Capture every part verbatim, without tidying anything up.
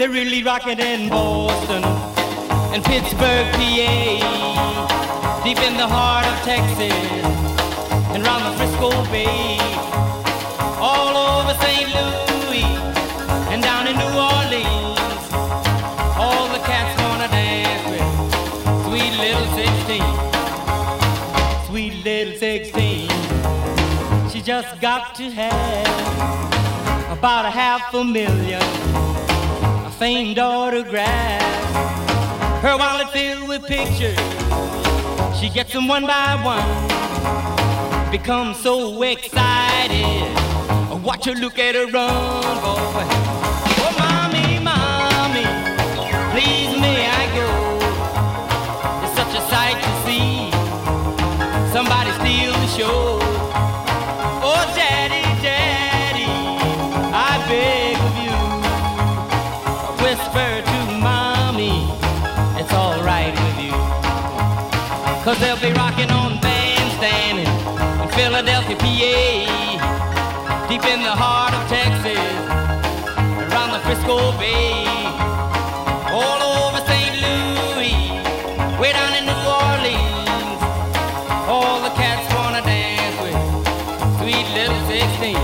They're really rocking in Boston and Pittsburgh, P A, deep in the heart of Texas and round the Frisco Bay, all over Saint Louis and down in New Orleans. All the cats wanna dance with sweet little sixteen, sweet little sixteen. She just got to have about a half a million famed autographs, her wallet filled with pictures. She gets them one by one, becomes so excited. Watch her, look at her run, boy. Oh, mommy, mommy, please may I go? It's such a sight to see somebody steal the show. Oh, daddy, daddy, I beg of you, whisper to mommy, it's all right with you. Cause they'll be rocking on Bandstand in Philadelphia, P A, deep in the heart of Texas, around the Frisco Bay, all over Saint Louis, way down in New Orleans. All the cats wanna dance with sweet little sixteen.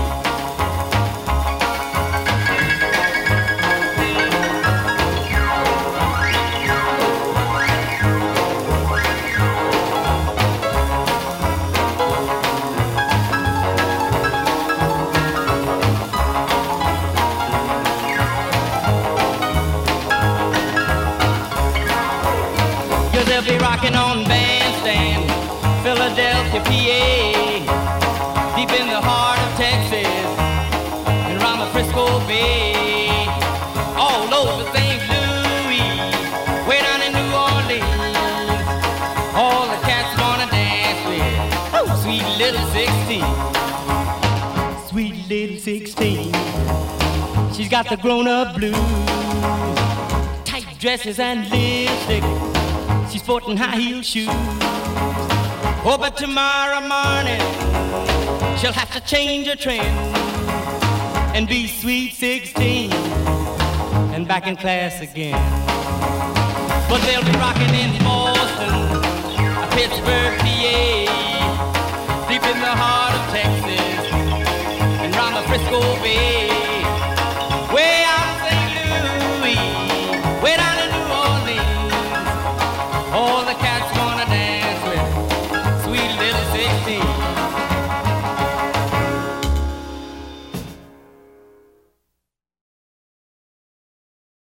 They'll be rocking on Bandstand, Philadelphia, P A, deep in the heart of Texas, and around the Frisco Bay, all over Saint Louis, way down in New Orleans. All the cats wanna dance with oh, sweet little sixteen, sweet little sixteen. She's got the grown-up blues, tight dresses and lipstick. She's sporting high-heel shoes. Oh, but tomorrow morning she'll have to change her trend and be sweet sixteen and back in class again. But they'll be rocking in Boston, Pittsburgh, P A, deep in the heart of Texas and round the Frisco Bay.